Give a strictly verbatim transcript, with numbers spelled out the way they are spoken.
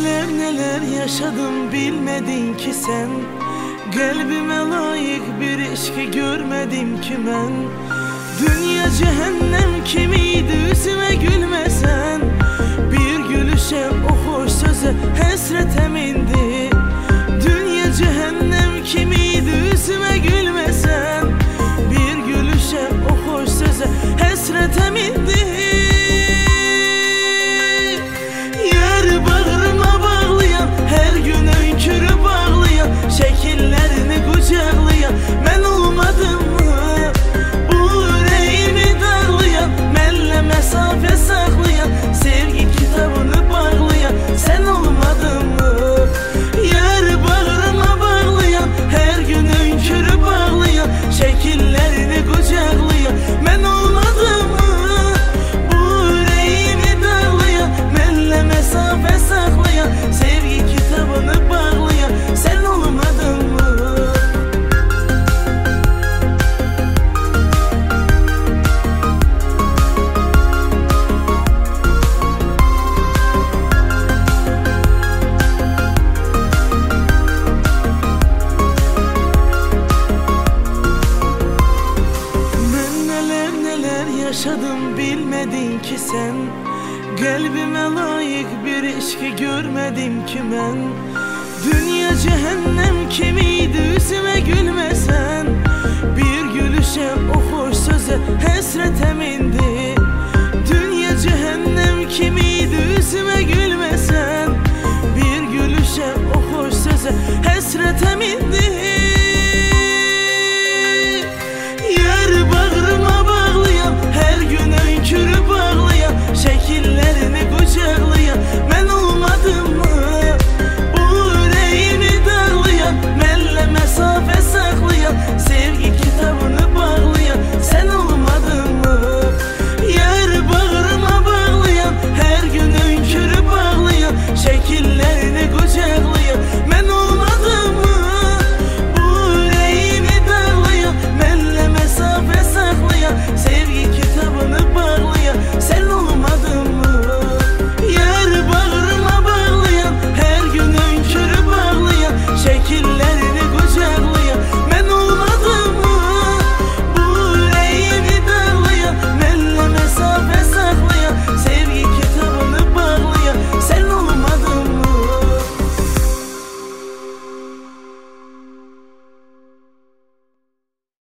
neler neler yaşadım bilmedin ki sen. Kalbime layık bir ilişki görmedim ki ben. Dünya cehennem kimiydi yüzüme gülmesen. Bir gülüşe o hoş söze hasretem indi. Dünya cehennem kimiydi yüzüme gülmesen. Bir gülüşe o hoş söze hasretem indi. Yer bağrıma bağlayan, her gün öykürüp ağlayan, şekillerini kucaklayan ben olmadım mı? Bu yüreğimi darlayan, benle mesafe saklayan, sevgi kitabını bağlayan sen olmadın mı? Yer bağrıma bağlayan, her gün öykürüp ağlayan, şekillerini kucaklayan ben olmadım mı? Bu yüreğimi darlayan, benle mesafe saklayan, sevgi kitabını bağlayan sen olmadın mı? Ben neler neler yaşadım bilmedin ki sen. Kalbime layık bir ilişki görmedim ki ben. Dünya cehennem kimiydi yüzüme gülmesen. Bir gülüşe o hoş söze hasretem indi.